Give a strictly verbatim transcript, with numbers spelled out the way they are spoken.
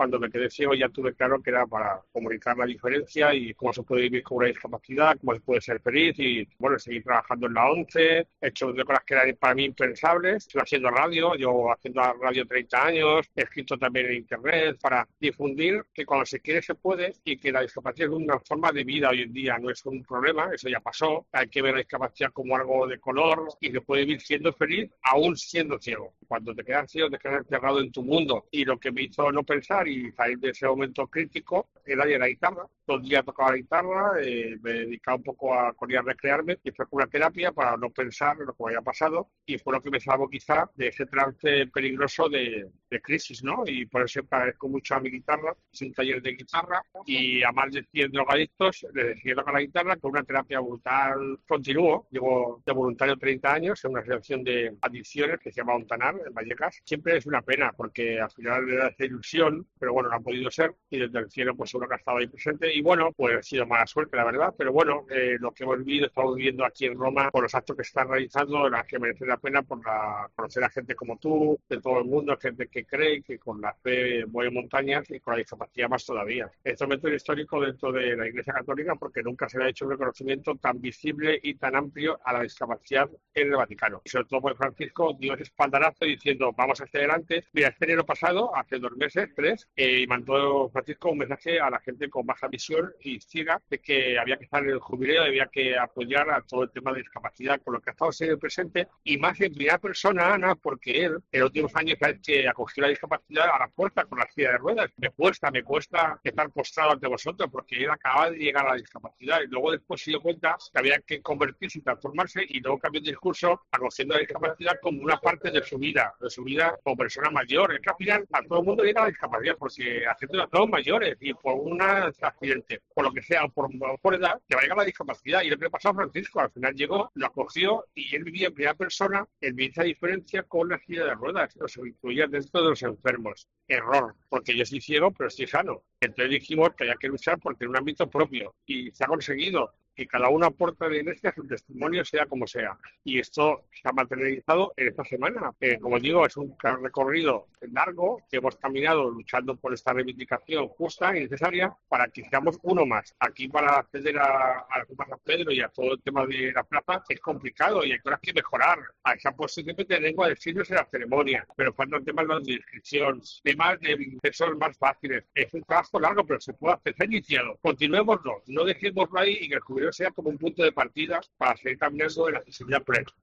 cuando me quedé ciego ya tuve claro que era para comunicar la diferencia y cómo se puede vivir con una discapacidad, cómo se puede ser feliz y, bueno, seguir trabajando en la ONCE, he hecho de cosas que eran para mí impensables, estoy haciendo radio, yo haciendo radio treinta años, he escrito también en internet para difundir que cuando se quiere se puede y que la discapacidad es una forma de vida hoy en día, no es un problema, eso ya pasó, hay que ver la discapacidad como algo de color y se puede vivir siendo feliz aún siendo ciego. Cuando te quedas ciego te quedas encerrado en tu mundo y lo que me hizo no pensar y salir de ese momento crítico era de la guitarra. Todo el día tocaba la guitarra, eh, me dedicaba un poco a correr a recrearme y fue una terapia para no pensar lo que me había pasado y fue lo que me salvó quizá de ese trance peligroso de, de crisis, ¿no? Y por eso agradezco mucho a mi guitarra, es un taller de guitarra y a más de cien drogadictos les decidí tocar la guitarra con una terapia brutal. Continúo, llevo de voluntario treinta años en una asociación de adicciones que se llama Ontanar, en Vallecas. Siempre es una pena porque al final era esa ilusión, pero bueno, no ha podido ser y desde el cielo pues seguro que ha estado ahí presente y bueno, pues ha sido mala suerte la verdad, pero bueno, eh, lo que hemos vivido, estamos viviendo aquí en Roma por los actos que se están realizando, las que merecen la pena por la, conocer a gente como tú, de todo el mundo, gente que cree que con la fe mueve montañas y con la discapacidad más todavía. Este momento es histórico dentro de la Iglesia Católica porque nunca se le ha hecho un reconocimiento tan visible y tan amplio a la discapacidad en el Vaticano. Y sobre todo por Francisco dio ese espaldarazo diciendo vamos hacia adelante. Mira, este enero pasado, hace dos meses, tres, eh, mandó Francisco un mensaje a la gente con baja visión y ciega de que había que estar en el jubileo, había que apoyar a todo el tema de discapacidad, con lo que ha estado siendo presente y más en primera persona, Ana, porque él en los últimos años que acogió la discapacidad a la puerta con la silla de ruedas. Me cuesta, me cuesta estar postrado ante vosotros porque él acaba de llegar a la discapacidad y luego después se dio cuenta que había que convertirse y transformarse y luego cambió el discurso acogiendo la discapacidad como una parte de su vida, de su vida como persona mayor. Es que al final a todo el mundo llega la discapacidad porque haciendo todos mayores y por un accidente, por lo que sea, por, por edad, te va a llegar la discapacidad. Y lo que le pasó a Francisco, al final llegó, lo acogió y él vivía en primera persona, él vivía esa diferencia con la silla de ruedas, lo se incluía dentro de los enfermos. Error, porque yo soy ciego, pero estoy sano. Entonces dijimos que había que luchar por tener un ámbito propio y se ha conseguido. Que cada uno aporta a la iglesia su testimonio, sea como sea. Y esto se ha materializado en esta semana. Eh, como digo, es un recorrido largo que hemos caminado luchando por esta reivindicación justa y necesaria para que seamos uno más. Aquí para acceder a, a San Pedro y a todo el tema de la plaza es complicado y hay cosas que mejorar. A esa posición de lengua de signos en la ceremonia, pero faltan temas de inscripción, temas de accesos más fáciles. Es un trabajo largo, pero se puede hacer. Se ha iniciado. Continuémoslo, no dejémoslo ahí y que el jubileo sea como un punto de partida para seguir caminando en la accesibilidad plena.